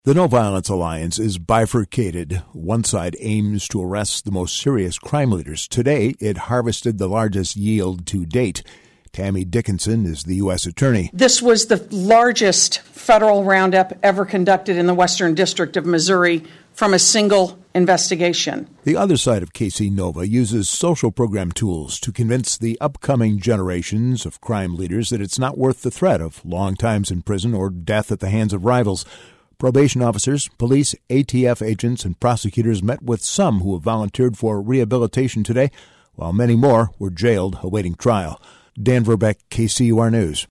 The No Violence Alliance is bifurcated. One side aims to arrest the most serious crime leaders. Today, it harvested the largest yield to date. Tammy Dickinson is the U.S. Attorney. This was the largest federal roundup ever conducted in the Western District of Missouri from a single investigation. The other side of KC Nova uses social program tools to convince the upcoming generations of crime leaders that it's not worth the threat of long times in prison or death at the hands of rivals. Probation officers, police, ATF agents, and prosecutors met with some who have volunteered for rehabilitation today, while many more were jailed awaiting trial. Dan Verbeck, KCUR News.